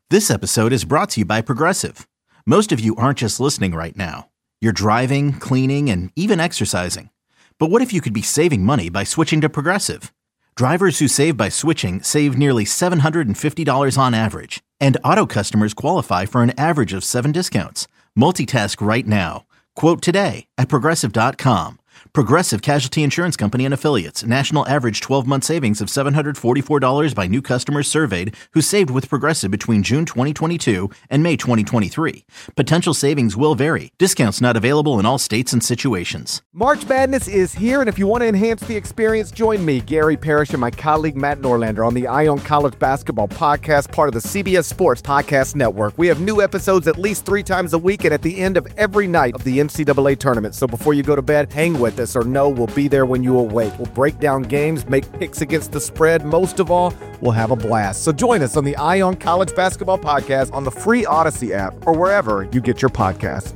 This episode is brought to you by Progressive. Most of you aren't just listening right now. You're driving, cleaning, and even exercising. But what if you could be saving money by switching to Progressive? Drivers who save by switching save nearly $750 on average. And auto customers qualify for an average of 7 discounts. Multitask right now. Quote today at Progressive.com. Progressive Casualty Insurance Company and Affiliates. National average 12-month savings of $744 by new customers surveyed who saved with Progressive between June 2022 and May 2023. Potential savings will vary. Discounts not available in all states and situations. March Madness is here, and if you want to enhance the experience, join me, Gary Parrish, and my colleague Matt Norlander on the Ion College Basketball Podcast, part of the CBS Sports Podcast Network. We have new episodes at least 3 times a week and at the end of every night of the NCAA tournament. So before you go to bed, hang with us or know we'll be there when you awake. We'll break down games, make picks against the spread. Most of all, we'll have a blast. So join us on the Ion College Basketball Podcast on the free Odyssey app or wherever you get your podcasts.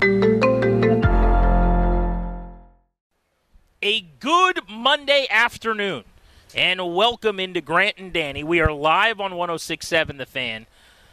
A good Monday afternoon, and welcome into Grant and Danny. We are live on 106.7 The Fan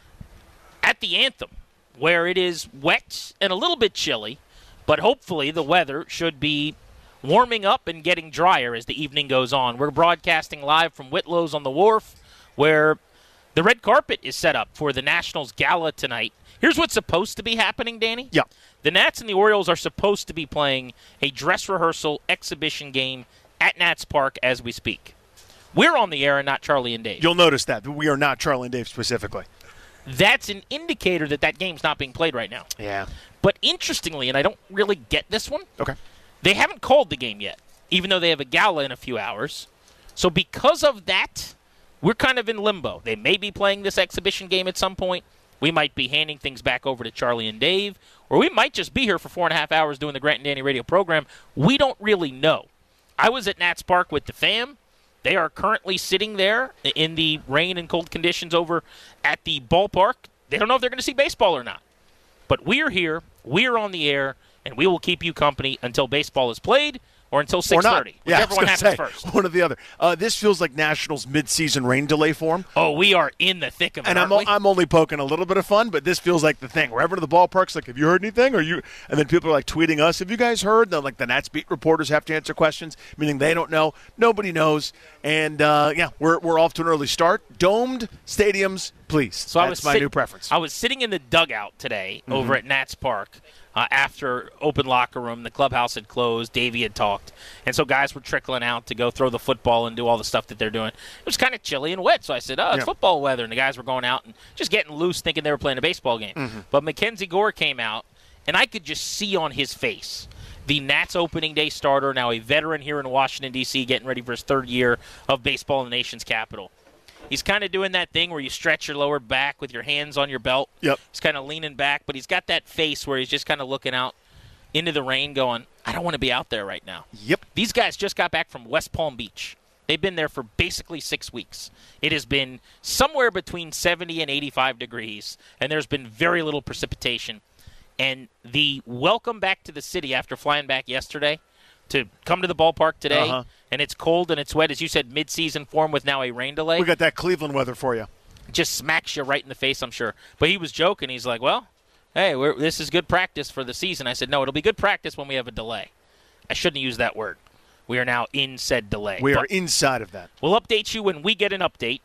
at the Anthem, where it is wet and a little bit chilly, but hopefully the weather should be warming up and getting drier as the evening goes on. We're broadcasting live from Whitlow's on the Wharf, where the red carpet is set up for the Nationals Gala tonight. Here's what's supposed to be happening, Danny. Yeah. The Nats and the Orioles are supposed to be playing a dress rehearsal exhibition game at Nats Park as we speak. We're on the air and not Charlie and Dave. You'll notice that we are not Charlie and Dave specifically. That's an indicator that game's not being played right now. Yeah. But interestingly, and I don't really get this one, Okay. they haven't called the game yet, even though they have a gala in a few hours. So because of that, we're kind of in limbo. They may be playing this exhibition game at some point. We might be handing things back over to Charlie and Dave, or we might just be here for 4.5 hours doing the Grant and Danny radio program. We don't really know. I was at Nats Park with the fam. They are currently sitting there in the rain and cold conditions over at the ballpark. They don't know if they're going to see baseball or not. But we're here, we're on the air, and we will keep you company until baseball is played or until 6:30. Whichever one happens first. One or the other. This feels like Nationals mid-season rain delay form. Oh, we are in the thick of it, and I'm only poking a little bit of fun, but this feels like the thing. Wherever to the ballpark's like, have you heard anything? And then people are like tweeting us, have you guys heard? Then like the Nats beat reporters have to answer questions, meaning they don't know. Nobody knows. And we're off to an early start. Domed stadiums, please. So that's my new preference. I was sitting in the dugout today over at Nats Park. After open locker room, the clubhouse had closed, Davey had talked, and so guys were trickling out to go throw the football and do all the stuff that they're doing. It was kind of chilly and wet, so I said, it's football weather, and the guys were going out and just getting loose thinking they were playing a baseball game. But Mackenzie Gore came out, and I could just see on his face the Nats opening day starter, now a veteran here in Washington, D.C., getting ready for his 3rd year of baseball in the nation's capital. He's kind of doing that thing where you stretch your lower back with your hands on your belt. Yep. He's kind of leaning back, but he's got that face where he's just kind of looking out into the rain going, I don't want to be out there right now. Yep. These guys just got back from West Palm Beach. They've been there for basically 6 weeks. It has been somewhere between 70 and 85 degrees, and there's been very little precipitation. And the welcome back to the city after flying back yesterday to come to the ballpark today, and it's cold and it's wet, as you said, mid-season form with now a rain delay. We got that Cleveland weather for you. Just smacks you right in the face, I'm sure. But he was joking. He's like, well, hey, this is good practice for the season. I said, no, it'll be good practice when we have a delay. I shouldn't use that word. We are now in said delay. We are inside of that. We'll update you when we get an update.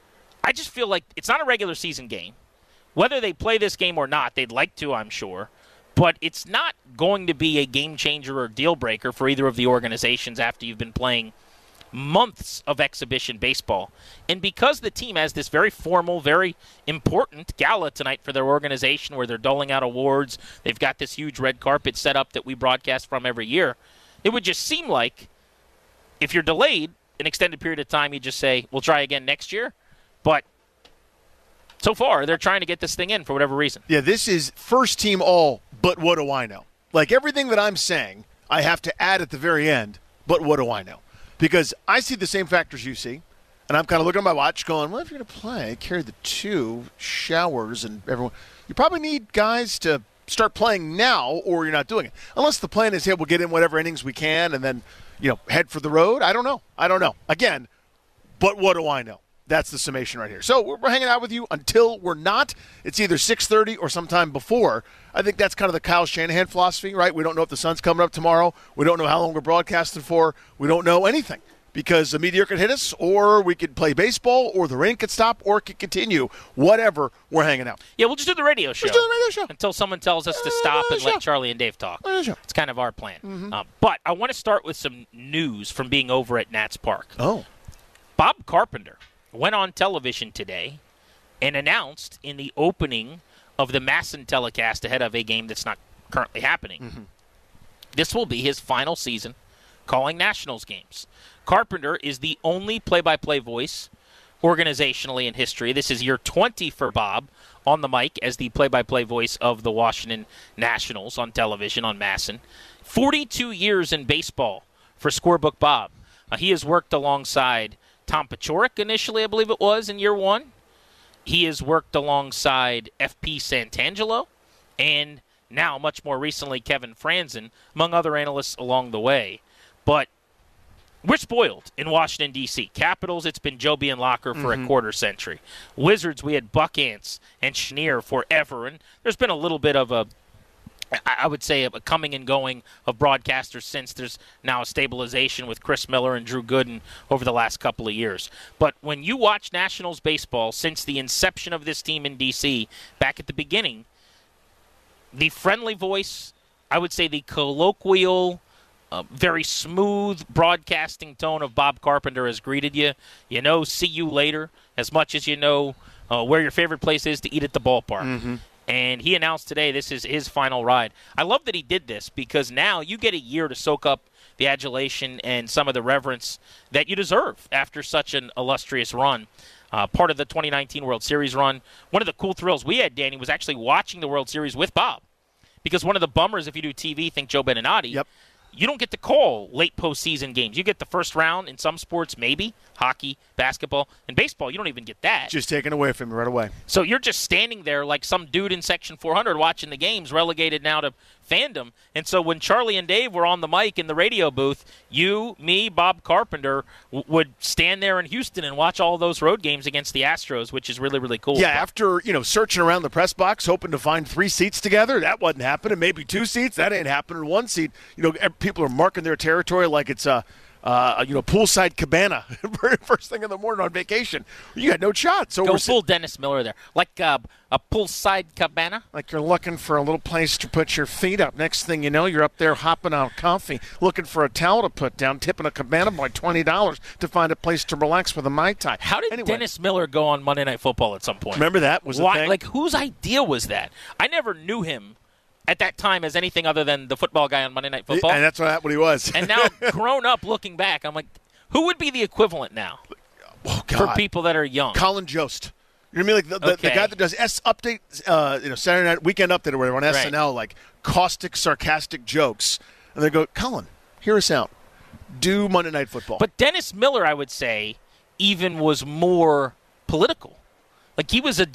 I just feel like it's not a regular season game. Whether they play this game or not, they'd like to, I'm sure. But it's not going to be a game changer or deal breaker for either of the organizations after you've been playing months of exhibition baseball. And because the team has this very formal, very important gala tonight for their organization where they're doling out awards, they've got this huge red carpet set up that we broadcast from every year, it would just seem like if you're delayed an extended period of time, you just say, we'll try again next year. But so far, they're trying to get this thing in for whatever reason. Yeah, this is first team all, but what do I know? Like everything that I'm saying, I have to add at the very end, but what do I know? Because I see the same factors you see, and I'm kind of looking at my watch going, well, if you're going to play, carry the 2 showers and everyone. You probably need guys to start playing now or you're not doing it. Unless the plan is, hey, we'll get in whatever innings we can and then, head for the road. I don't know. Again, but what do I know? That's the summation right here. So we're hanging out with you until we're not. It's either 6:30 or sometime before. I think that's kind of the Kyle Shanahan philosophy, right? We don't know if the sun's coming up tomorrow. We don't know how long we're broadcasting for. We don't know anything because the meteor could hit us, or we could play baseball, or the rain could stop, or it could continue. Whatever, we're hanging out. Yeah, we'll just do the radio show. Let's do the radio show. Until someone tells us to stop and let Charlie and Dave talk. It's kind of our plan. But I want to start with some news from being over at Nats Park. Oh. Bob Carpenter went on television today and announced in the opening of the MASN telecast ahead of a game that's not currently happening. This will be his final season calling Nationals games. Carpenter is the only play-by-play voice organizationally in history. This is year 20 for Bob on the mic as the play-by-play voice of the Washington Nationals on television on MASN. 42 years in baseball for Scorebook Bob. He has worked alongside Tom Paciorek initially, I believe it was, in year one. He has worked alongside F.P. Santangelo and now, much more recently, Kevin Franzen, among other analysts along the way. But we're spoiled in Washington, D.C. Capitals, it's been Joby and Locker for a quarter century. Wizards, we had Buck Ants and Schneer forever. And there's been a little bit of I would say, a coming and going of broadcasters since there's now a stabilization with Chris Miller and Drew Gooden over the last couple of years. But when you watch Nationals baseball since the inception of this team in D.C., back at the beginning, the friendly voice, I would say the colloquial, very smooth broadcasting tone of Bob Carpenter has greeted you. You know, see you later, as much as you know where your favorite place is to eat at the ballpark. And he announced today this is his final ride. I love that he did this because now you get a year to soak up the adulation and some of the reverence that you deserve after such an illustrious run. Part of the 2019 World Series run. One of the cool thrills we had, Danny, was actually watching the World Series with Bob. Because one of the bummers, if you do TV, think Joe Beninati, you don't get to call late postseason games. You get the first round in some sports, maybe, hockey, basketball. In baseball, you don't even get that. Just taken away from you right away. So you're just standing there like some dude in Section 400 watching the games, relegated now to fandom. And so when Charlie and Dave were on the mic in the radio booth, you, me, Bob Carpenter would stand there in Houston and watch all those road games against the Astros, which is really, really cool. Yeah, after, searching around the press box, hoping to find 3 seats together, that wasn't happening. Maybe 2 seats, that ain't happening. 1 seat, people are marking their territory like it's a poolside cabana. First thing in the morning on vacation. You got no shot. So go full Dennis Miller there. Like a poolside cabana. Like you're looking for a little place to put your feet up. Next thing you know, you're up there hopping on coffee, looking for a towel to put down, tipping a cabana by $20 to find a place to relax with a Mai Tai. How did Dennis Miller go on Monday Night Football at some point? Remember that? Was the thing? Like, whose idea was that? I never knew him at that time as anything other than the football guy on Monday Night Football. And that's what he was. And now, grown up, looking back, I'm like, who would be the equivalent now for people that are young? Colin Jost. You know what I mean? Like the guy that does Update, Saturday Night Weekend Update or whatever on SNL, like caustic, sarcastic jokes. And they go, Colin, hear us out. Do Monday Night Football. But Dennis Miller, I would say, even was more political. Like, he was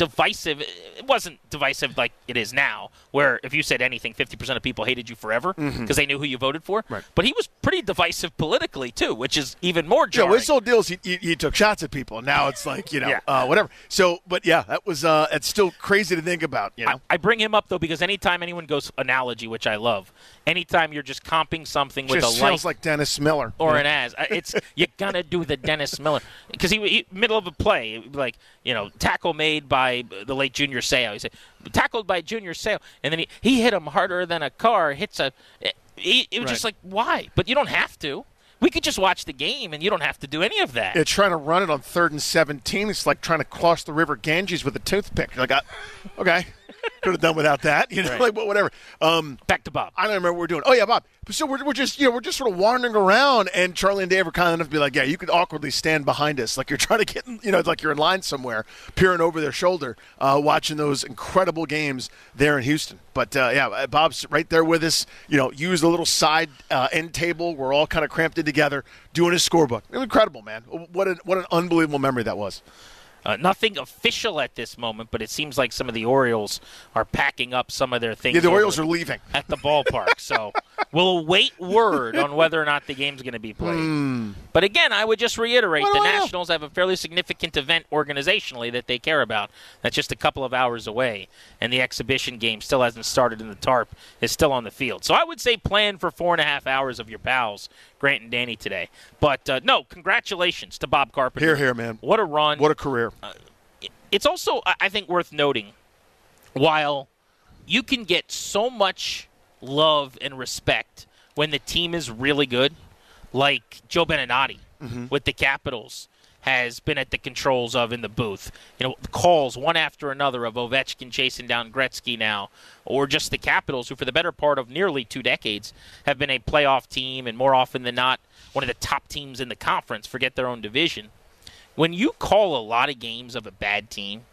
it wasn't divisive like it is now, where if you said anything, 50% of people hated you forever because they knew who you voted for. Right. But he was pretty divisive politically, too, which is even more jarring. Yeah, his whole deal is he took shots at people, and now it's like, whatever. So, but yeah, that was, it's still crazy to think about, I bring him up, though, because anytime anyone goes analogy, which I love, anytime you're just comping something with just a light. Sounds like Dennis Miller. Or an as. You're going to do the Dennis Miller. Because he middle of a play, like, tackle made by the late Junior Seau. He said, tackled by Junior Seau. And then he hit him harder than a car hits a... It was just like, why? But you don't have to. We could just watch the game, and you don't have to do any of that. Yeah, trying to run it on 3rd and 17. It's like trying to cross the River Ganges with a toothpick. You're like, okay. Could have done without that, right. But whatever. Back to Bob. I don't remember what we're doing. Oh yeah, Bob. So we're just sort of wandering around, and Charlie and Dave are kind enough to be like, yeah, you could awkwardly stand behind us, like you're trying to get, it's like you're in line somewhere, peering over their shoulder, watching those incredible games there in Houston. But Bob's right there with us. Use the little side end table. We're all kind of cramped in together, doing his scorebook. It was incredible, man. What an unbelievable memory that was. Nothing official at this moment, but it seems like some of the Orioles are packing up some of their things. Yeah, the Orioles are leaving at the ballpark. So we'll await word on whether or not the game's going to be played. But again, I would just reiterate, What the do I know? Nationals have a fairly significant event organizationally that they care about. That's just a couple of hours away, and the exhibition game still hasn't started, and the tarp is still on the field. So I would say plan for 4.5 hours of your pals, Grant and Danny, today. But, no, congratulations to Bob Carpenter. Here, here, man. What a run. What a career. It's also, I think, worth noting, while you can get so much love and respect when the team is really good, like Joe Beninati with the Capitals has been at the controls of in the booth. You know, the calls one after another of Ovechkin chasing down Gretzky now, or just the Capitals, who for the better part of nearly 2 decades have been a playoff team and more often than not one of the top teams in the conference, forget their own division. When you call a lot of games of a bad team,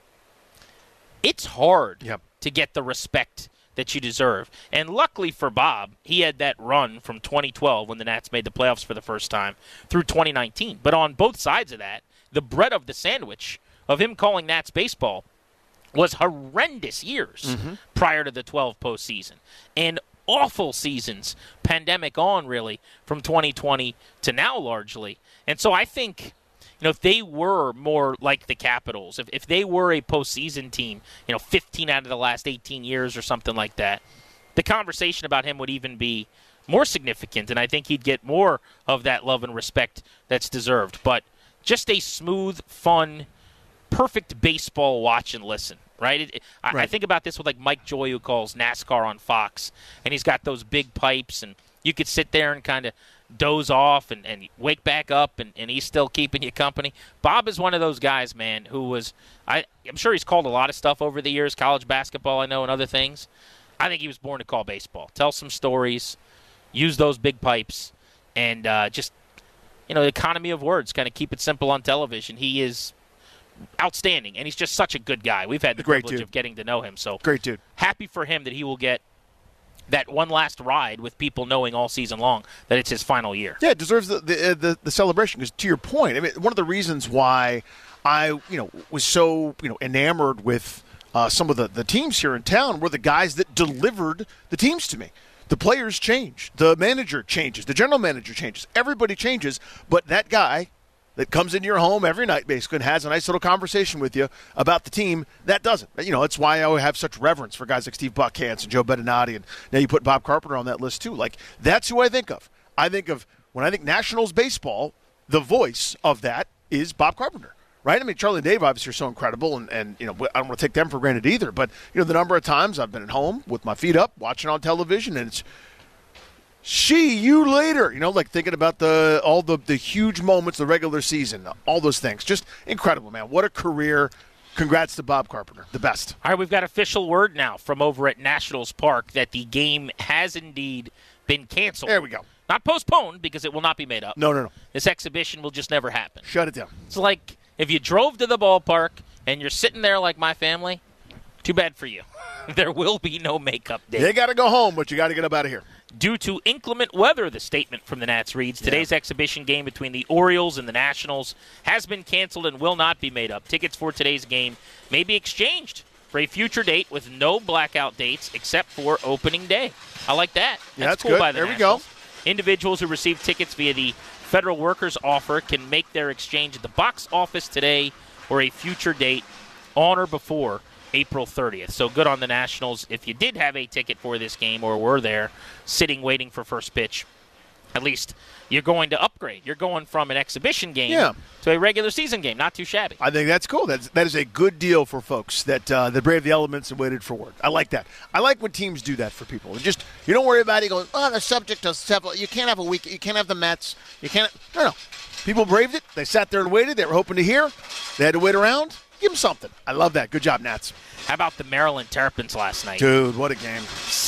it's hard to get the respect that you deserve. And luckily for Bob, he had that run from 2012 when the Nats made the playoffs for the first time through 2019. But on both sides of that, the bread of the sandwich of him calling Nats baseball was horrendous years prior to the 12 postseason. And awful seasons, pandemic on really, from 2020 to now largely. And so I think, you know, if they were more like the Capitals, if they were a postseason team, 15 out of the last 18 years or something like that, the conversation about him would even be more significant, and I think he'd get more of that love and respect that's deserved. But just a smooth, fun, perfect baseball watch and listen, right? I think about this with like Mike Joy, who calls NASCAR on Fox, and he's got those big pipes, and you could sit there and kind of doze off and wake back up, and he's still keeping you company. Bob is one of those guys, man, who was I'm sure he's called a lot of stuff over the years, college basketball, I know, and other things. I think he was born to call baseball. Tell some stories, use those big pipes, and just, the economy of words, kind of keep it simple on television. He is outstanding, and he's just such a good guy. We've had the privilege of getting to know him. So great dude. Happy for him that he will get that one last ride with people knowing all season long that it's his final year. Yeah, it deserves the celebration, because to your point, I mean, one of the reasons why I was so enamored with some of the teams here in town were the guys that delivered the teams to me. The players change, the manager changes, the general manager changes, everybody changes, but that guy that comes into your home every night basically and has a nice little conversation with you about the team, that doesn't. That's why I have such reverence for guys like Steve Buckhantz and Joe Beninati, and now you put Bob Carpenter on that list too. Like, that's who I think of. When I think Nationals baseball, the voice of that is Bob Carpenter. Right? I mean, Charlie and Dave obviously are so incredible, and I don't want to take them for granted either. But, the number of times I've been at home with my feet up, watching on television, and it's see you later. Like thinking about all the huge moments of the regular season, all those things. Just incredible, man. What a career. Congrats to Bob Carpenter. The best. All right, we've got official word now from over at Nationals Park that the game has indeed been canceled. There we go. Not postponed, because it will not be made up. No. This exhibition will just never happen. Shut it down. It's like if you drove to the ballpark and you're sitting there like my family, too bad for you. There will be no makeup day. You got to go home, but you got to get up out of here. Due to inclement weather, the statement from the Nats reads, today's exhibition game between the Orioles and the Nationals has been canceled and will not be made up. Tickets for today's game may be exchanged for a future date with no blackout dates except for opening day. I like that. That's cool good. By the there Nationals. we go. Individuals who receive tickets via the Federal Workers Offer can make their exchange at the box office today or a future date on or before April 30th. So good on the Nationals. If you did have a ticket for this game or were there sitting waiting for first pitch, at least you're going to upgrade. You're going from an exhibition game to a regular season game. Not too shabby. I think that's cool. That is a good deal for folks that braved the elements and waited for word. I like that. I like when teams do that for people. Just, you don't worry about it going, the subject of several. You can't have a week. You can't have the Mets. You can't. No. People braved it. They sat there and waited. They were hoping to hear. They had to wait around. Give them something. I love that. Good job, Nats. How about the Maryland Terrapins last night? Dude, what a game.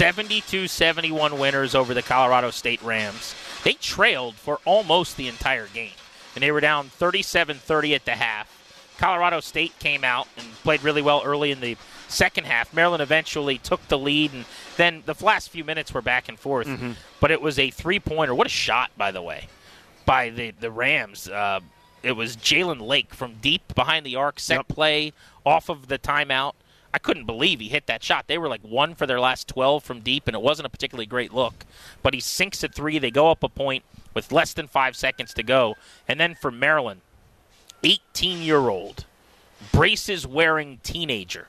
72-71 winners over the Colorado State Rams. They trailed for almost the entire game, and they were down 37-30 at the half. Colorado State came out and played really well early in the second half. Maryland eventually took the lead, and then the last few minutes were back and forth. But it was a three-pointer. What a shot, by the way, by the Rams. It was Jalen Lake from deep behind the arc, set play off of the timeout. I couldn't believe he hit that shot. They were like 1 for their last 12 from deep, and it wasn't a particularly great look. But he sinks at 3. They go up a point with less than 5 seconds to go. And then for Maryland, 18-year-old, braces-wearing teenager,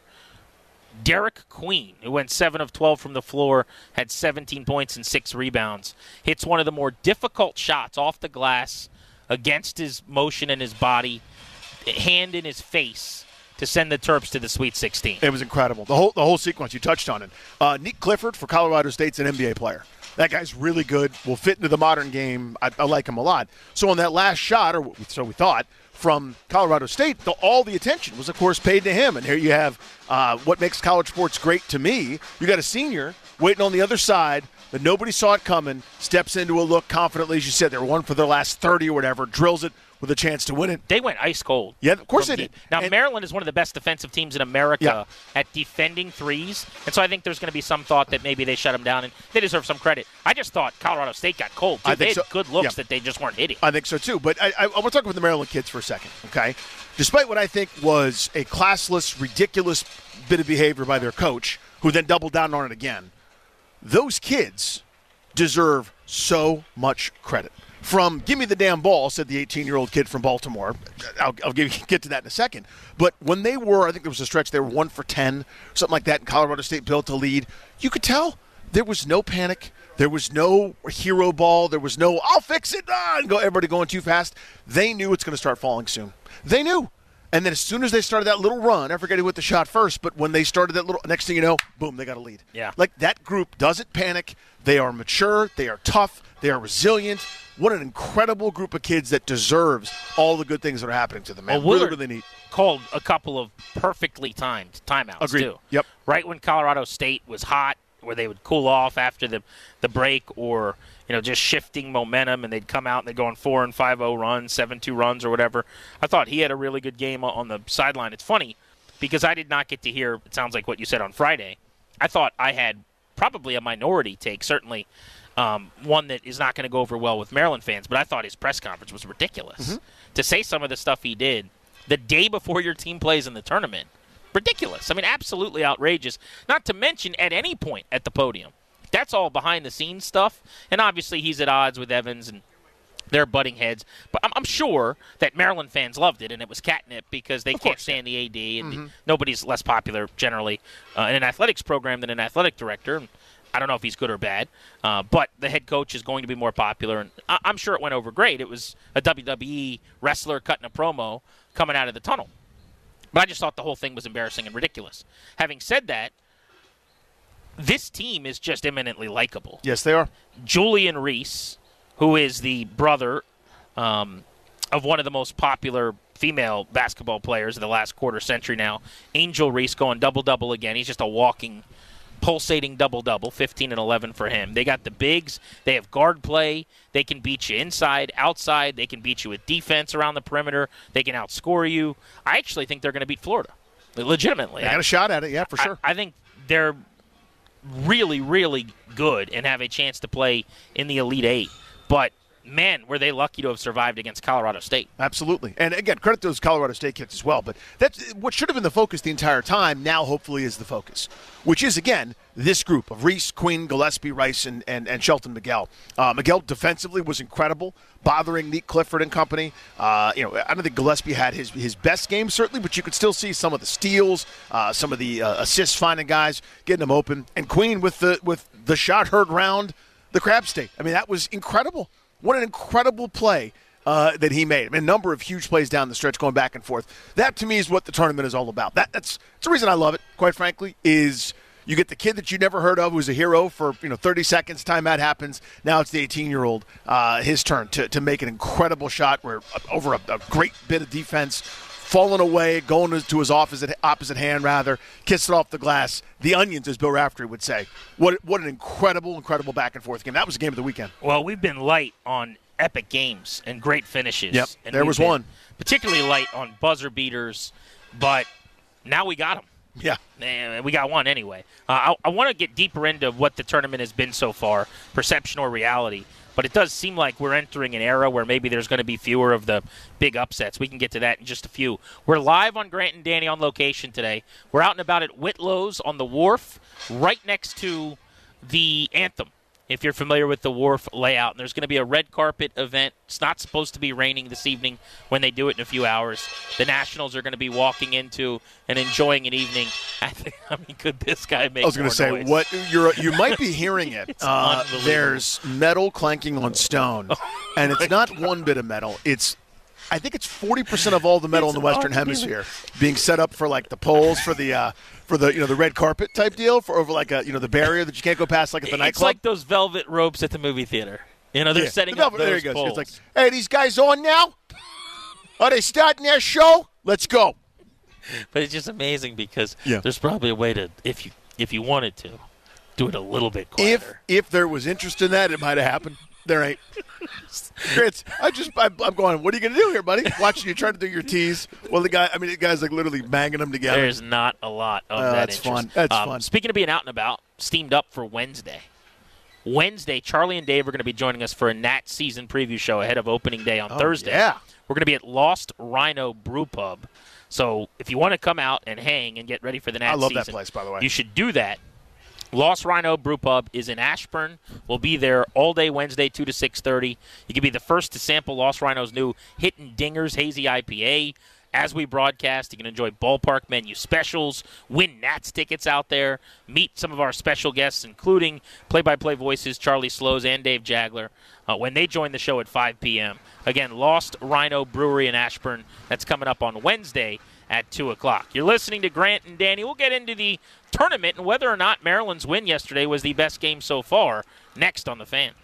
Derek Queen, who went 7 of 12 from the floor, had 17 points and 6 rebounds, hits one of the more difficult shots off the glass against his motion and his body, hand in his face, to send the Terps to the Sweet 16. It was incredible. The whole sequence, you touched on it. Nick Clifford for Colorado State's an NBA player. That guy's really good, will fit into the modern game. I like him a lot. So on that last shot, or so we thought, from Colorado State, all the attention was, of course, paid to him. And here you have what makes college sports great to me. You got a senior waiting on the other side that nobody saw it coming, steps into a look confidently, as you said, they were 1 for their last 30 or whatever, drills it with a chance to win it. They went ice cold. Yeah, of course they did. Now, Maryland is one of the best defensive teams in America at defending threes, and so I think there's going to be some thought that maybe they shut them down, and they deserve some credit. I just thought Colorado State got cold, too. They had good looks that they just weren't hitting. I think so, too. But I want to talk about the Maryland kids for a second, okay? Despite what I think was a classless, ridiculous bit of behavior by their coach, who then doubled down on it again, those kids deserve so much credit. From give me the damn ball, said the 18-year-old kid from Baltimore. I'll get to that in a second. But when they were, I think there was a stretch, they were 1 for 10, something like that, and Colorado State built a lead. You could tell there was no panic. There was no hero ball. There was no, I'll fix it, and everybody going too fast. They knew it's going to start falling soon. They knew. And then as soon as they started that little run, I forget who hit the shot first, but when they started that little, next thing you know, boom, they got a lead. Yeah. Like that group doesn't panic. They are mature. They are tough. They are resilient. What an incredible group of kids that deserves all the good things that are happening to them, man. Well, really neat. Called a couple of perfectly timed timeouts, Agreed. too. Yep. Right when Colorado State was hot, where they would cool off after the break, or just shifting momentum, and they'd come out and they'd go on 4 and 5-0 runs, 7-2 runs or whatever. I thought he had a really good game on the sideline. It's funny because I did not get to hear, it sounds like what you said on Friday. I thought I had probably a minority take, certainly one that is not going to go over well with Maryland fans, but I thought his press conference was ridiculous. To say some of the stuff he did the day before your team plays in the tournament, ridiculous. I mean, absolutely outrageous. Not to mention at any point at the podium. That's all behind-the-scenes stuff, and obviously he's at odds with Evans, and they're butting heads. But I'm sure that Maryland fans loved it, and it was catnip because they can't stand the AD, and nobody's less popular generally in an athletics program than an athletic director. And I don't know if he's good or bad, but the head coach is going to be more popular, and I'm sure it went over great. It was a WWE wrestler cutting a promo coming out of the tunnel. But I just thought the whole thing was embarrassing and ridiculous. Having said that, this team is just eminently likable. Yes, they are. Julian Reese, who is the brother of one of the most popular female basketball players of the last quarter century now, Angel Reese, going double-double again. He's just a walking, pulsating double-double, 15 and 11 for him. They got the bigs. They have guard play. They can beat you inside, outside. They can beat you with defense around the perimeter. They can outscore you. I actually think they're going to beat Florida, legitimately. They got a shot at it, yeah, for sure. I think they're really, really good and have a chance to play in the Elite Eight. But, man, were they lucky to have survived against Colorado State. Absolutely. And, again, credit to those Colorado State kids as well. But that's what should have been the focus the entire time, now hopefully is the focus, which is, again, this group of Reese, Queen, Gillespie, Rice, and Shelton Miguel. Miguel defensively was incredible, bothering Nick Clifford and company. I don't think Gillespie had his best game, certainly, but you could still see some of the steals, some of the assists finding guys, getting them open. And Queen with the shot heard round the crab stake. I mean, that was incredible. What an incredible play that he made. I mean, a number of huge plays down the stretch going back and forth. That, to me, is what the tournament is all about. That's the reason I love it, quite frankly, is you get the kid that you never heard of who's a hero for 30 seconds, time that happens. Now it's the 18-year-old, his turn to make an incredible shot where over a great bit of defense, falling away, going to his opposite hand, kissed it off the glass. The onions, as Bill Raftery would say. What an incredible back and forth game. That was the game of the weekend. Well, we've been light on epic games and great finishes. Yep, and there was one. Particularly light on buzzer beaters, but now we got them. Yeah. We got one anyway. I want to get deeper into what the tournament has been so far, perception or reality. But it does seem like we're entering an era where maybe there's going to be fewer of the big upsets. We can get to that in just a few. We're live on Grant and Danny on location today. We're out and about at Whitlow's on the Wharf, right next to the Anthem, if you're familiar with the Wharf layout. And there's going to be a red carpet event. It's not supposed to be raining this evening when they do it in a few hours. The Nationals are going to be walking into and enjoying an evening. I mean, could this guy make more noise? I was going to say, you might be hearing it. There's metal clanking on stone, and it's not one bit of metal. I think it's 40% of all the metal in the Western Hemisphere being set up for like the poles for the the red carpet type deal for over like the barrier that you can't go past like at the nightclub. It's like those velvet ropes at the movie theater. They're setting up those there he goes. poles. It's like, hey, these guys on now? Are they starting their show? Let's go. But it's just amazing because there's probably a way to, if you wanted to, do it a little bit quieter. If there was interest in that, it might have happened. There ain't. I'm going, what are you going to do here, buddy? Watching you trying to do your tease. Well, the guy's like literally banging them together. There's not a lot of that that's interest. Fun. That's fun. Speaking of being out and about, steamed up for Wednesday. Charlie and Dave are going to be joining us for a Nat season preview show ahead of opening day on Thursday. Yeah. We're going to be at Lost Rhino Brew Pub. So if you want to come out and hang and get ready for the Nat season, I love that place, by the way. You should do that. Lost Rhino Brew Pub is in Ashburn. We'll be there all day Wednesday, 2 to 6:30. You can be the first to sample Lost Rhino's new Hittin' Dingers Hazy IPA. As we broadcast, you can enjoy ballpark menu specials, win Nats tickets out there, meet some of our special guests, including play-by-play voices Charlie Slows and Dave Jagler, when they join the show at 5 p.m. Again, Lost Rhino Brewery in Ashburn. That's coming up on Wednesday at 2 o'clock. You're listening to Grant and Danny. We'll get into the tournament and whether or not Maryland's win yesterday was the best game so far next on The Fan.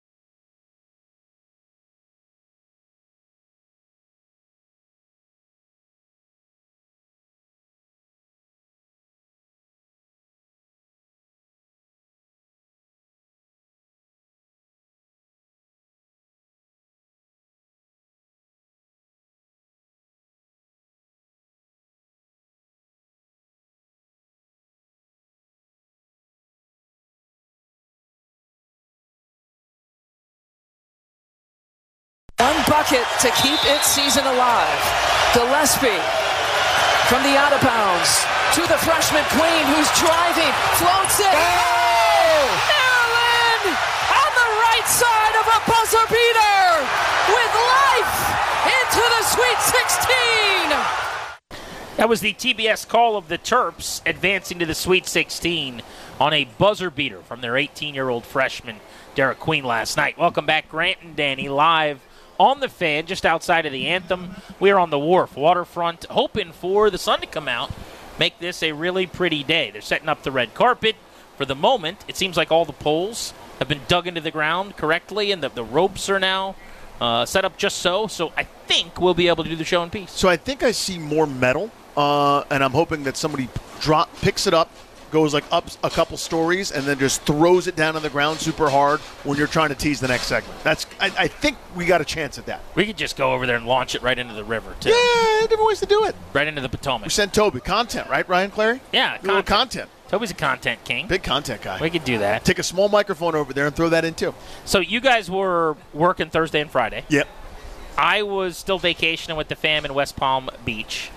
One bucket to keep its season alive. Gillespie from the out of bounds to the freshman Queen who's driving, floats it. Oh! Maryland on the right side of a buzzer beater with life into the Sweet 16. That was the TBS call of the Terps advancing to the Sweet 16 on a buzzer beater from their 18-year-old freshman Derek Queen last night. Welcome back, Grant and Danny, live on The Fan, just outside of the Anthem. We are on the Wharf, waterfront, hoping for the sun to come out, make this a really pretty day. They're setting up the red carpet. For the moment, it seems like all the poles have been dug into the ground correctly, and the ropes are now set up just so. So I think we'll be able to do the show in peace. So I think I see more metal, and I'm hoping that somebody picks it up, goes like up a couple stories, and then just throws it down on the ground super hard when you're trying to tease the next segment. I think we got a chance at that. We could just go over there and launch it right into the river, too. Yeah, different ways to do it. Right into the Potomac. We send Toby. Content, right, Ryan Clary? Yeah, little content. Toby's a content king. Big content guy. We could do that. Take a small microphone over there and throw that in, too. So you guys were working Thursday and Friday. Yep. I was still vacationing with the fam in West Palm Beach.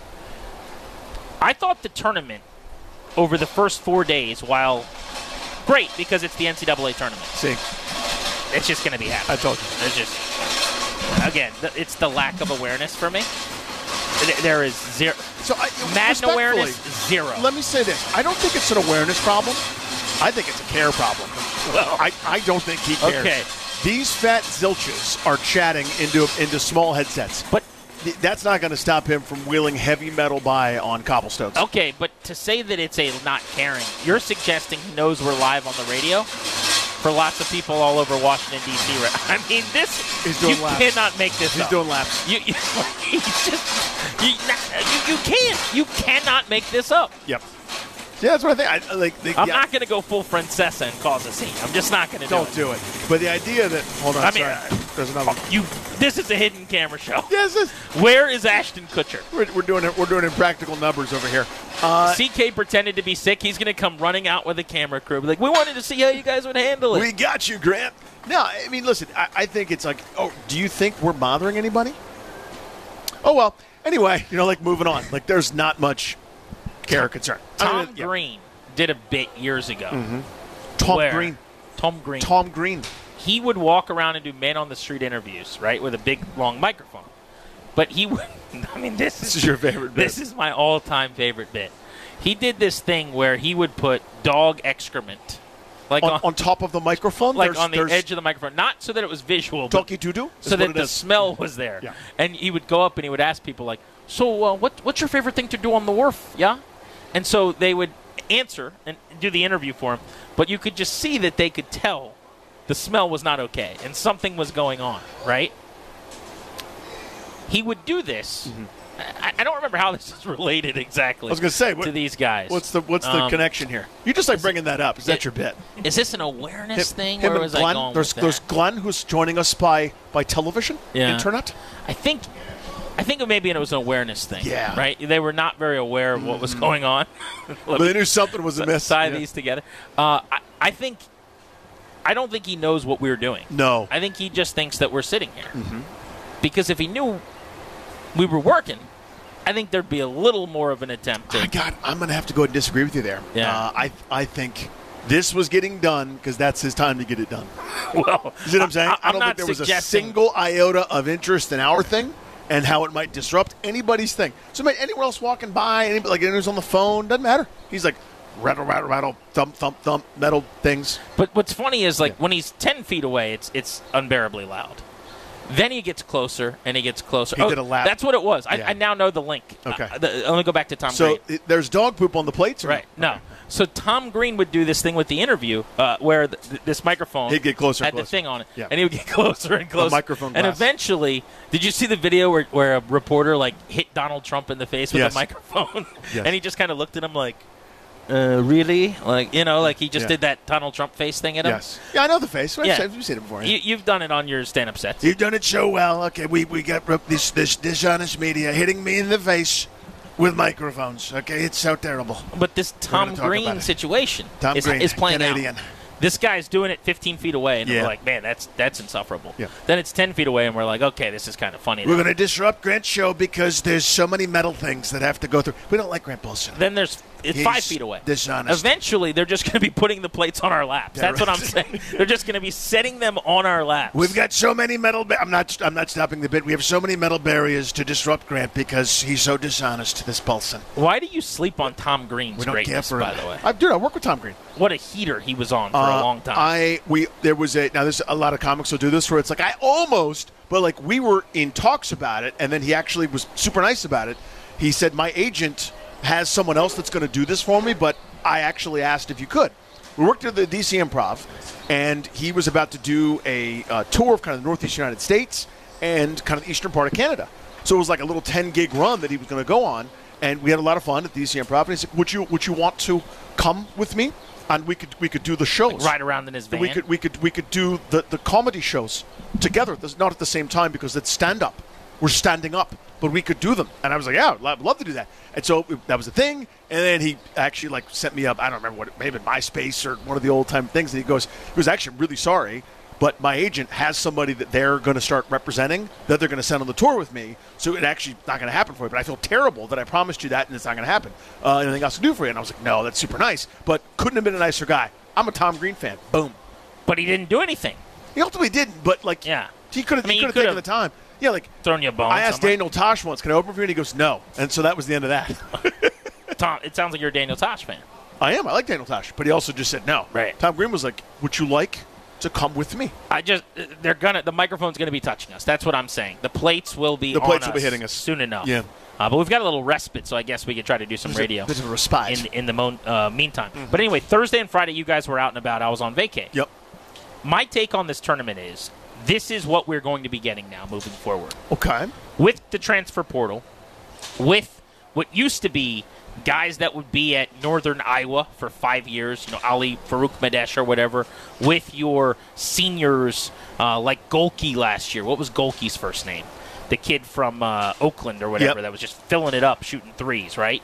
I thought the tournament over the first 4 days, while great because it's the NCAA tournament. See. It's just going to be happening. I told you. There's just, again, it's the lack of awareness for me. There is zero. So Madden awareness, zero. Let me say this. I don't think it's an awareness problem. I think it's a care problem. Well, I don't think he cares. Okay. These fat zilches are chatting into small headsets. But that's not going to stop him from wheeling heavy metal by on cobblestones. Okay, but to say that it's a not caring, you're suggesting he knows we're live on the radio for lots of people all over Washington, D.C. I mean, He's doing laps. Cannot make this He's up. doing laps. You cannot make this up. Yep. Yeah, that's what I think. I'm not going to go full Francesa and cause a scene. I'm just not going to do it. Don't do it. But the idea that, hold on, sorry. There's another. This is a hidden camera show. Yes. Where is Ashton Kutcher? We're doing it. We're doing impractical numbers over here. CK pretended to be sick. He's going to come running out with a camera crew. Like, we wanted to see how you guys would handle it. We got you, Grant. No, I mean, listen. I think it's like, oh, do you think we're bothering anybody? Oh well. Anyway, like moving on. Like, there's not much care or concern. Tom Green did a bit years ago. Mm-hmm. Tom Green. He would walk around and do man on the street interviews, right, with a big long microphone. But he would. I mean, this is your favorite bit. This is my all-time favorite bit. He did this thing where he would put dog excrement, like on top of the microphone, like on the edge of the microphone, not so that it was visual, but doggy doo-doo, so that the smell was there. Yeah. And he would go up and he would ask people like, "So, what's your favorite thing to do on the wharf?" Yeah, and so they would answer and do the interview for him, but you could just see that they could tell the smell was not okay and something was going on, right? He would do this. Mm-hmm. I don't remember how this is related exactly. I was going to say, to these guys. What's the connection here? You just like bringing that up. Is that your bit? Is this an awareness thing? Him or and Glenn. There's Glenn who's joining us by television, internet. I think maybe it was an awareness thing. Yeah. Right? They were not very aware of what was going on. But they knew something was amiss. Tie these together. I don't think he knows what we're doing. No. I think he just thinks that we're sitting here. Mm-hmm. Because if he knew we were working, I think there'd be a little more of an attempt. I'm going to have to go and disagree with you there. Yeah. I think this was getting done because that's his time to get it done. Well, you see what I'm saying? I don't think there was a single iota of interest in our thing and how it might disrupt anybody's thing. So anyone else walking by, anybody who's on the phone, doesn't matter. He's like, rattle, rattle, rattle, thump, thump, thump, metal things. But what's funny is, when he's 10 feet away, it's unbearably loud. Then he gets closer, and he gets closer. He did a lap. That's what it was. I now know the link. Okay. Let me go back to Tom Green. So there's dog poop on the plates? Right. No. So Tom Green would do this thing with the interview where this microphone he'd get closer had and closer. the thing on it. Yeah. And he would get closer and closer. The microphone glass. And eventually, did you see the video where a reporter hit Donald Trump in the face with a microphone? Yes. And he just kind of looked at him like, really? He just did that Donald Trump face thing at him? Yes. Yeah, I know the face. We've seen it before. You've done it on your stand-up sets. You've done it so well. Okay, we got this dishonest media hitting me in the face with microphones. Okay, it's so terrible. But this Tom Green situation is playing Canadian. out. This guy's doing it 15 feet away, and we're like, man, that's insufferable. Yeah. Then it's 10 feet away, and we're like, okay, this is kind of funny. We're going to disrupt Grant's show because there's so many metal things that have to go through. We don't like Grant Paulson. Then it's 5 feet away. Dishonest. Eventually, they're just going to be putting the plates on our laps. That's what I'm saying. They're just going to be setting them on our laps. We've got so many metal. I'm not stopping the bit. We have so many metal barriers to disrupt Grant because he's so dishonest. This Paulson. Why do you sleep on Tom Green's we don't greatness? Care for by him. the way, I work with Tom Green. What a heater he was on for a long time. There's a lot of comics will do this where it's like but we were in talks about it, and then he actually was super nice about it. He said, my agent has someone else that's going to do this for me, but I actually asked if you could. We worked at the DC Improv, and he was about to do a tour of kind of the Northeast United States and kind of the eastern part of Canada. So it was like a little 10-gig run that he was going to go on, and we had a lot of fun at the DC Improv. And he said, would you want to come with me? And we could do the shows. Ride around in his van. We could do the comedy shows together. Not at the same time because it's stand-up. We're standing up, but we could do them. And I was like, yeah, I'd love to do that. And so that was the thing. And then he actually sent me up, I don't remember maybe MySpace or one of the old-time things. And he goes actually really sorry, but my agent has somebody that they're going to start representing that they're going to send on the tour with me. So it actually not going to happen for you. But I feel terrible that I promised you that and it's not going to happen. Anything else to do for you? And I was like, no, that's super nice. But couldn't have been a nicer guy. I'm a Tom Green fan. Boom. But he didn't do anything. He ultimately didn't, but he could have taken the time. Yeah, thrown you a bone. I asked Daniel Tosh once, can I open for you? And he goes, no. And so that was the end of that. Tom, it sounds like you're a Daniel Tosh fan. I am. I like Daniel Tosh. But he also just said no. Right. Tom Green was like, would you like to come with me? The microphone's going to be touching us. That's what I'm saying. The plates will be will be hitting us soon enough. Yeah. But we've got a little respite, so I guess we could try to do some radio. Bit of a respite. In the meantime. Mm-hmm. But anyway, Thursday and Friday, you guys were out and about. I was on vacay. Yep. My take on this tournament is this is what we're going to be getting now moving forward. Okay. With the transfer portal, with what used to be guys that would be at Northern Iowa for 5 years, Ali Farouk Madesh or whatever, with your seniors like Golke last year. What was Golke's first name? The kid from Oakland or whatever that was just filling it up, shooting threes, right?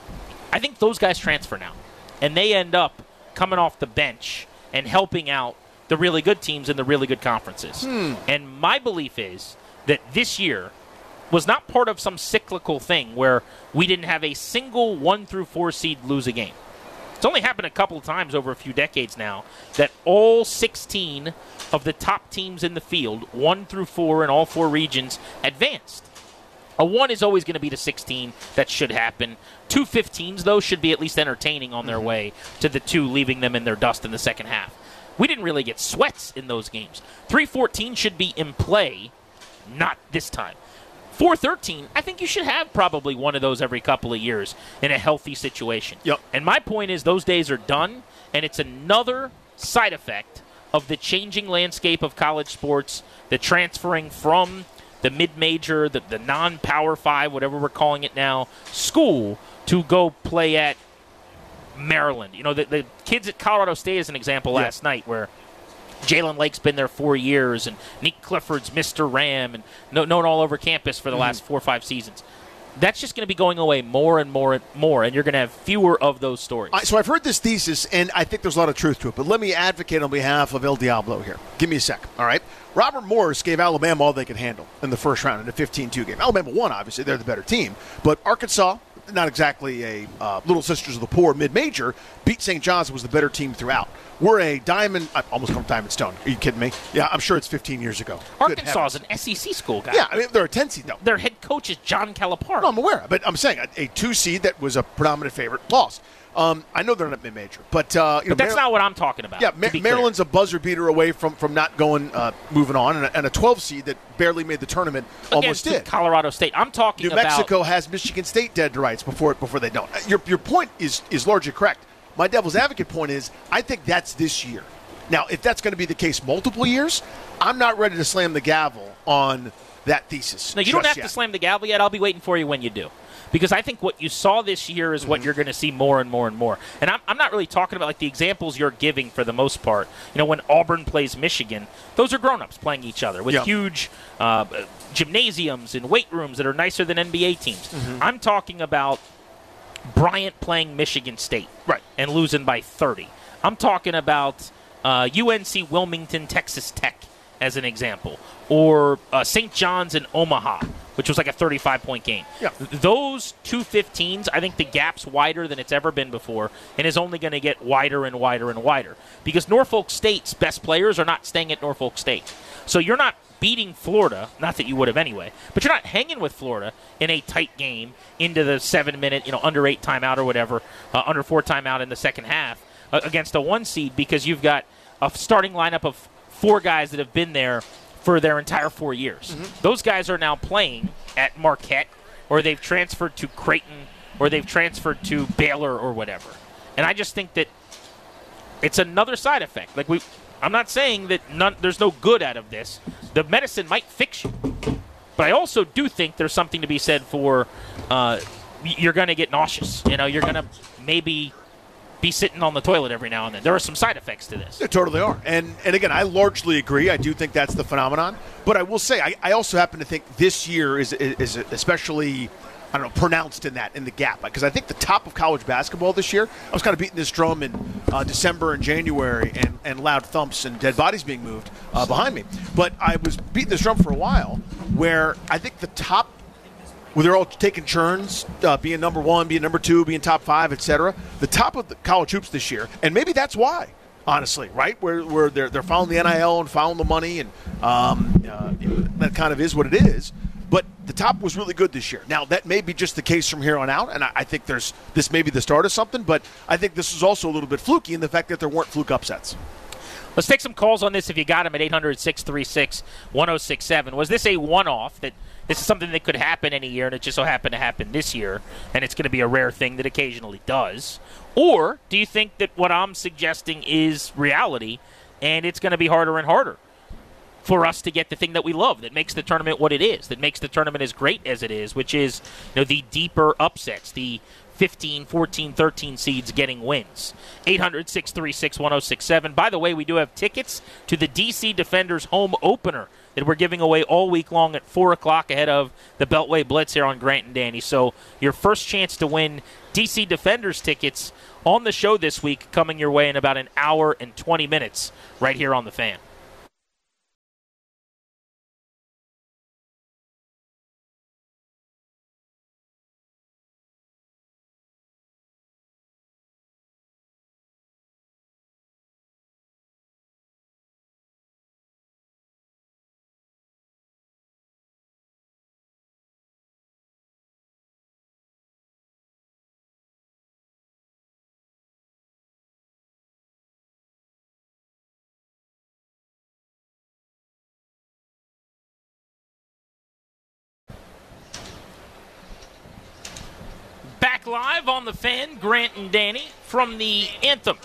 I think those guys transfer now, and they end up coming off the bench and helping out the really good teams in the really good conferences. And my belief is that this year was not part of some cyclical thing where we didn't have a single 1 through 4 seed lose a game. It's only happened a couple of times over a few decades now that all 16 of the top teams in the field, 1 through 4 in all 4 regions, advanced. A 1 is always going to be to 16. That should happen. 2 15s, though, should be at least entertaining on their way to the 2, leaving them in their dust in the second half. We didn't really get sweats in those games. 3 14 should be in play, not this time. 4 13, I think you should have probably one of those every couple of years in a healthy situation. Yep. And my point is those days are done, and it's another side effect of the changing landscape of college sports, the transferring from the mid-major, the non-Power 5, whatever we're calling it now, school to go play at Maryland. The kids at Colorado State is an example last night where Jalen Lake's been there 4 years, and Nick Clifford's Mr. Ram, and known all over campus for the last 4 or 5 seasons. That's just going to be going away more and more and more, and you're going to have fewer of those stories. So I've heard this thesis, and I think there's a lot of truth to it, but let me advocate on behalf of El Diablo here. Give me a sec, all right? Robert Morris gave Alabama all they could handle in the first round in a 15-2 game. Alabama won, obviously. They're the better team. But Arkansas, not exactly a Little Sisters of the Poor mid-major, beat St. John's, was the better team throughout. We're a diamond – I almost called Diamond Stone. Are you kidding me? Yeah, I'm sure it's 15 years ago. Arkansas is an SEC school, guy. Yeah, I mean, they're a 10 seed, though. Their head coach is John Calipari. No, I'm aware. But I'm saying a 2 seed that was a predominant favorite lost. I know they're not mid-major. But that's not what I'm talking about. Yeah, Maryland's a buzzer beater away from not going moving on. And a 12 seed that barely made the tournament almost did. Colorado State. I'm talking about – New Mexico has Michigan State dead to rights before they don't. Your point is largely correct. My devil's advocate point is I think that's this year. Now, if that's going to be the case multiple years, I'm not ready to slam the gavel on that thesis. No, you don't have to slam the gavel yet. I'll be waiting for you when you do. Because I think what you saw this year is what you're going to see more and more and more. And I'm not really talking about like the examples you're giving for the most part. When Auburn plays Michigan, those are grown-ups playing each other with huge gymnasiums and weight rooms that are nicer than NBA teams. I'm talking about Bryant playing Michigan State and losing by 30. I'm talking about UNC Wilmington, Texas Tech as an example, or St. John's in Omaha, which was like a 35-point game. Yeah. Those 2 15s, I think the gap's wider than it's ever been before and is only going to get wider and wider and wider because Norfolk State's best players are not staying at Norfolk State. So you're not beating Florida, not that you would have anyway, but you're not hanging with Florida in a tight game into the 7-minute, under 8 timeout or whatever, under 4 timeout in the second half against a 1 seed because you've got a starting lineup of 4 guys that have been there for their entire 4 years. Those guys are now playing at Marquette, or they've transferred to Creighton, or they've transferred to Baylor or whatever. And I just think that it's another side effect. I'm not saying that there's no good out of this. The medicine might fix you. But I also do think there's something to be said for you're going to get nauseous. You're going to maybe be sitting on the toilet every now and then. There are some side effects to this. There totally are. And again, I largely agree. I do think that's the phenomenon. But I will say, I also happen to think this year is especially, pronounced in the gap. Because I think the top of college basketball this year, I was kind of beating this drum in December and January and loud thumps and dead bodies being moved behind me. But I was beating this drum for a while where I think the top, where they're all taking turns, being number 1, being number 2, being top 5, etc. The top of the college hoops this year, and maybe that's why, honestly, right? Where they're following the NIL and following the money, and that kind of is what it is. But the top was really good this year. Now, that may be just the case from here on out, and I think this may be the start of something, but I think this is also a little bit fluky in the fact that there weren't fluke upsets. Let's take some calls on this if you got them at 800-636-1067. Was this a one-off that this is something that could happen any year and it just so happened to happen this year and it's going to be a rare thing that occasionally does? Or do you think that what I'm suggesting is reality and it's going to be harder and harder for us to get the thing that we love, that makes the tournament what it is, that makes the tournament as great as it is, which is the deeper upsets, the 15, 14, 13 seeds getting wins. 800-636-1067. By the way, we do have tickets to the DC Defenders home opener that we're giving away all week long at 4 o'clock ahead of the Beltway Blitz here on Grant and Danny. So your first chance to win DC Defenders tickets on the show this week coming your way in about an hour and 20 minutes right here on The Fan. Back live on The Fan, Grant and Danny from the Anthem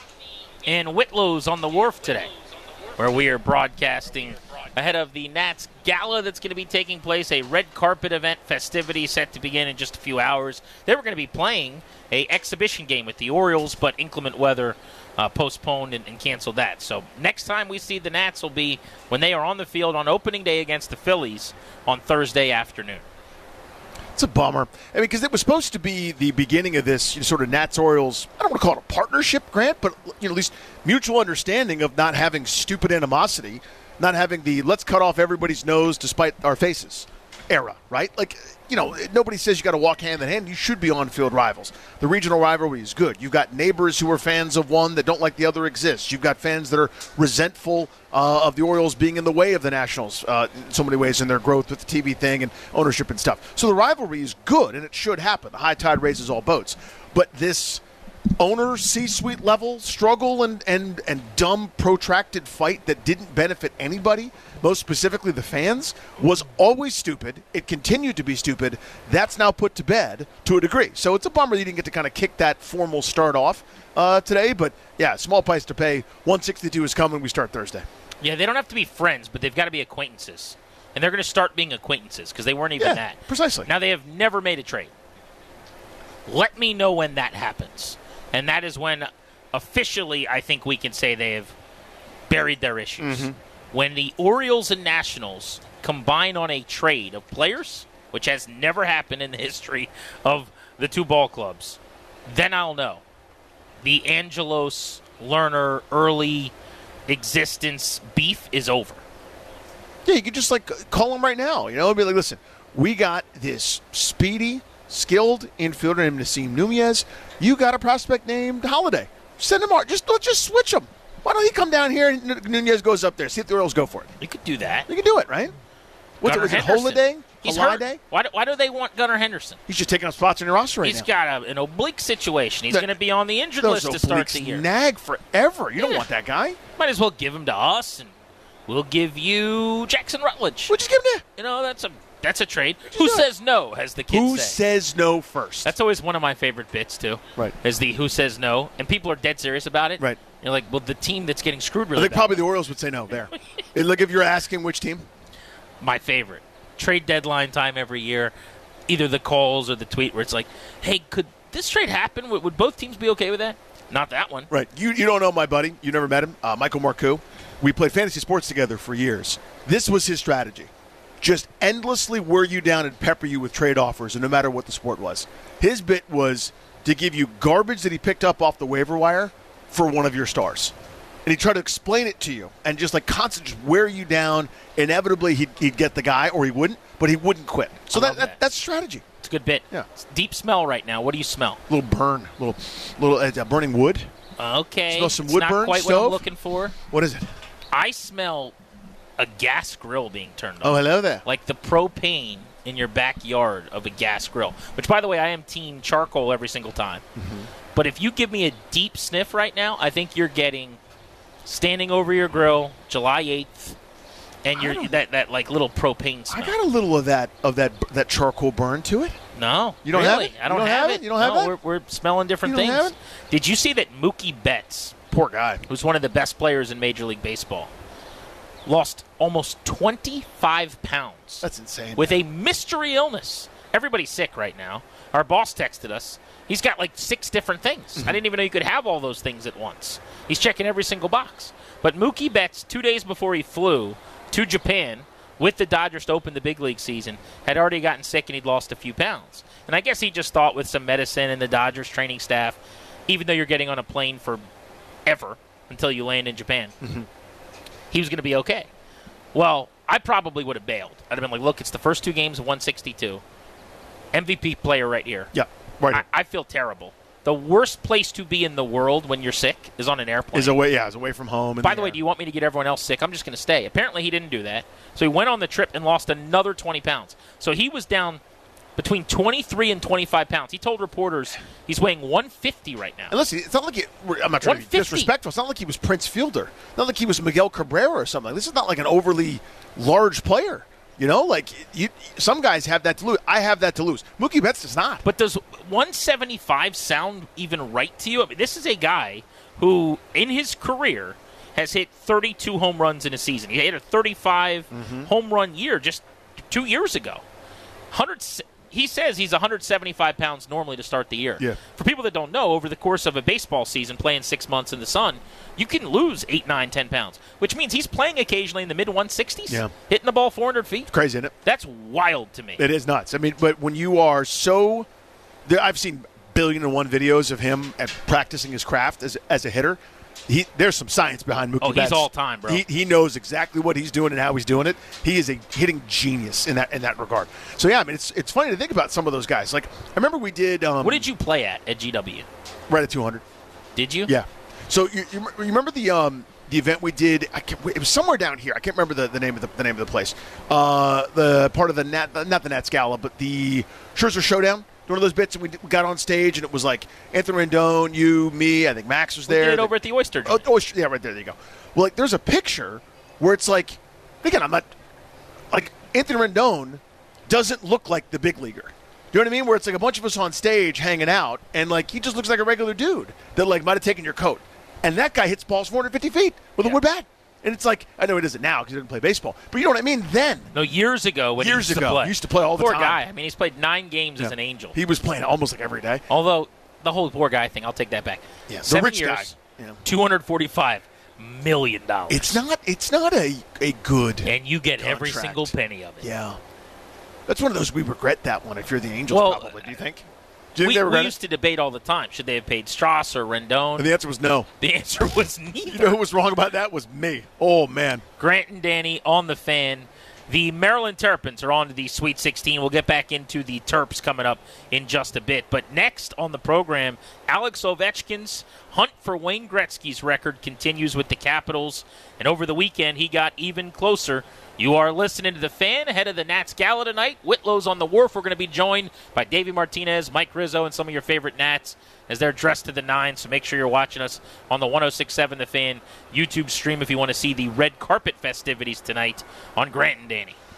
in Whitlow's on the Wharf today, where we are broadcasting ahead of the Nats Gala that's going to be taking place, a red carpet event festivity set to begin in just a few hours. They were going to be playing a exhibition game with the Orioles, but inclement weather postponed and canceled that. So next time we see the Nats will be when they are on the field on opening day against the Phillies on Thursday afternoon. It's a bummer. I mean, because it was supposed to be the beginning of this sort of Nats-Orioles, I don't want to call it a partnership, Grant, but at least mutual understanding of not having stupid animosity, not having the let's cut off everybody's nose despite our faces era, right? Like, nobody says you got to walk hand in hand. You should be on-field rivals. The regional rivalry is good. You've got neighbors who are fans of one that don't like the other exists. You've got fans that are resentful of the Orioles being in the way of the Nationals in so many ways in their growth with the TV thing and ownership and stuff. So the rivalry is good, and it should happen. The high tide raises all boats. But this owner C-suite level struggle and dumb protracted fight that didn't benefit anybody, most specifically the fans, was always stupid. It continued to be stupid. That's now put to bed to a degree. So it's a bummer that you didn't get to kind of kick that formal start off today. But, yeah, small price to pay. 162 is coming. We start Thursday. Yeah, they don't have to be friends, but they've got to be acquaintances. And they're going to start being acquaintances because they weren't even that. Precisely. Now, they have never made a trade. Let me know when that happens. And that is when officially I think we can say they have buried their issues. Mm-hmm. When the Orioles and Nationals combine on a trade of players, which has never happened in the history of the two ball clubs, then I'll know. The Angelos, Lerner, early existence beef is over. Yeah, you could just call him right now. Be like, listen, we got this speedy, skilled infielder named Nasim Nunez. You got a prospect named Holiday. Send him out. Let's just switch him. Why don't he come down here and Nunez goes up there? See if the Orioles go for it. You could do that. You could do it, right? What's it? Is it Holiday? He's hurt. Why do they want Gunnar Henderson? He's just taking up spots in your roster right now. He's got an oblique situation. He's going to be on the injured list to start the year. Nag forever. You don't want that guy. Might as well give him to us, and we'll give you Jackson Rutledge. We'll just give him to That's a trade. Who says no, as the kids say. Who says no first? That's always one of my favorite bits, too. Right. Is the who says no. And people are dead serious about it. Right. You're like, well, the team that's getting screwed really I think probably the Orioles would say no there. Look, if you're asking which team. My favorite. Trade deadline time every year. Either the calls or the tweet where it's like, hey, could this trade happen? Would both teams be okay with that? Not that one. Right. You don't know my buddy. You never met him. Michael Marcoux. We played fantasy sports together for years. This was his strategy. Just endlessly wear you down and pepper you with trade offers, and no matter what the sport was. His bit was to give you garbage that he picked up off the waiver wire for one of your stars. And he'd try to explain it to you and just constantly just wear you down. Inevitably, he'd get the guy, or he wouldn't, but he wouldn't quit. So that's strategy. It's a good bit. Yeah. It's deep smell right now. What do you smell? A little burn. Little burning wood. Okay. Smell some wood it's burn. Not quite stove. what I'm looking for. What is it? I smell a gas grill being turned on. Oh, hello there. Like the propane in your backyard of a gas grill. Which, by the way, I am team charcoal every single time. Mm-hmm. But if you give me a deep sniff right now, I think you're getting standing over your grill, July 8th, and you're that little propane smell. I got a little of that charcoal burn to it. No, you don't really. have it. I don't have it. You don't have that? We're smelling different things. Have it? Did you see that Mookie Betts, poor guy, who's one of the best players in Major League Baseball, lost almost 25 pounds. That's insane. With a mystery illness. Everybody's sick right now. Our boss texted us. He's got like 6 different things. I didn't even know you could have all those things at once. He's checking every single box. But Mookie Betts, 2 days before he flew to Japan with the Dodgers to open the big league season, had already gotten sick and he'd lost a few pounds. And I guess he just thought with some medicine and the Dodgers training staff, even though you're getting on a plane for ever until you land in Japan, he was going to be okay. Well, I probably would have bailed. I'd have been like, look, it's the first 2 games of 162. MVP player right here. Yeah, right. I feel terrible. The worst place to be in the world when you're sick is on an airplane. Is away from home. By the way, do you want me to get everyone else sick? I'm just going to stay. Apparently, he didn't do that. So he went on the trip and lost another 20 pounds. So he was down between 23 and 25 pounds. He told reporters he's weighing 150 right now. And listen, it's not like I'm not trying to be disrespectful. It's not like he was Prince Fielder. Not like he was Miguel Cabrera or something. This is not like an overly large player. You know, like some guys have that to lose. I have that to lose. Mookie Betts does not. But does 175 sound even right to you? I mean, this is a guy who, in his career, has hit 32 home runs in a season. He hit a 35 home run year just 2 years ago. He says he's 175 pounds normally to start the year. Yeah. For people that don't know, over the course of a baseball season, playing 6 months in the sun, you can lose 8, 9, 10 pounds, which means he's playing occasionally in the mid-160s, hitting the ball 400 feet. Crazy, isn't it? That's wild to me. It is nuts. I mean, but when you are so – I've seen 1,000,001 videos of him at practicing his craft as a hitter. There's some science behind Mookie Betts. He's all time, bro. He knows exactly what he's doing and how he's doing it. He is a hitting genius in that regard. So yeah, I mean it's funny to think about some of those guys. Like I remember we did. What did you play at GW? Right at 200. Did you? Yeah. So you remember the event we did? It was somewhere down here. I can't remember the name of the place. The part of the not the Nats Gala, but the Scherzer Showdown. One of those bits, and we got on stage, and it was like Anthony Rendon, you, me, I think Max was there. We did it over at the Oyster Joint. Oyster, yeah, right there. There you go. Well, like, there's a picture where it's like, again, I'm not like Anthony Rendon doesn't look like the big leaguer. You know what I mean? Where it's like a bunch of us on stage hanging out, and like he just looks like a regular dude that like might have taken your coat. And that guy hits balls 450 feet with a wood bat. And it's like, I know he doesn't now because he doesn't play baseball. But you know what I mean then. No, years ago when he used to play. He used to play all the time. Poor guy. I mean, he's played 9 games as an Angel. He was playing almost like every day. Although, the whole poor guy thing, I'll take that back. Yeah, 7 the rich years, guy. Yeah. $245 million. It's not a good And you get contract. every single penny of it. Yeah. That's one of those we regret that one if you're the Angels, probably. Do you think? Do you think they regret we used to debate all the time. Should they have paid Strauss or Rendon? And the answer was no. The answer was neither. You know who was wrong about that? Was me. Oh, man. Grant and Danny on the Fan. The Maryland Terrapins are on to the Sweet 16. We'll get back into the Terps coming up in just a bit. But next on the program, Alex Ovechkin's hunt for Wayne Gretzky's record continues with the Capitals. And over the weekend, he got even closer. You are listening to The Fan ahead of the Nats Gala tonight. Whitlow's on the Wharf. We're going to be joined by Davey Martinez, Mike Rizzo, and some of your favorite Nats as they're dressed to the nines. So make sure you're watching us on the 106.7 The Fan YouTube stream if you want to see the red carpet festivities tonight on Grant and Danny.